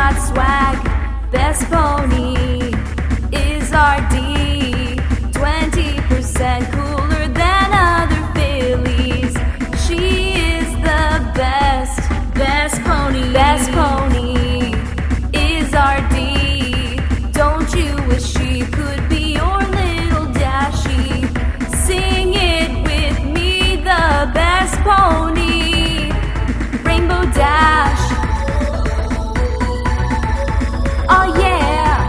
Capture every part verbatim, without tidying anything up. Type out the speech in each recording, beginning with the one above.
got swag. Best pony is R D. twenty percent cooler than other fillies. She is the best. Best pony. Best pony is R D. Don't you wish she could be your little Dashie? Sing it with me, the best pony, Rainbow Dash. Oh yeah.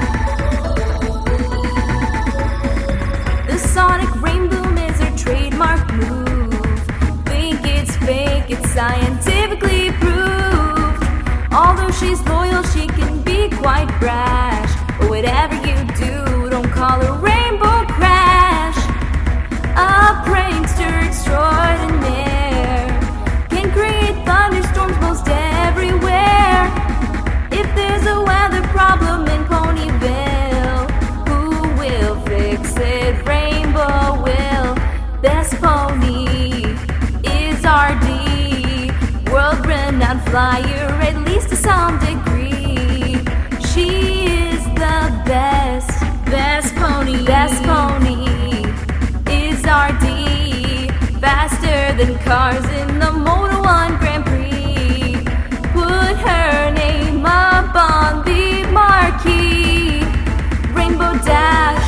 The sonic rain boom is her trademark move. Think it's fake, it's scientifically proved. Although she's loyal, she can be quite brash. But whatever you do, don't call her Rainbow Crash. A prankster extraordinaire, can create thunderstorms most everywhere. If there's a weather problem in Ponyville, who will fix it? Rainbow will. Best pony is R D. World-renowned flyer, at least to some degree. She is the best. Best pony. Best pony is R D. Faster than cars in the Moto one Grand Prix. Put her name up on the marquee. Rainbow Dash,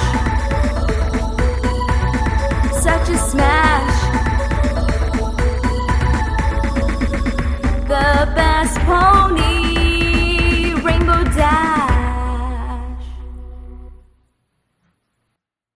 such a smash. The best pony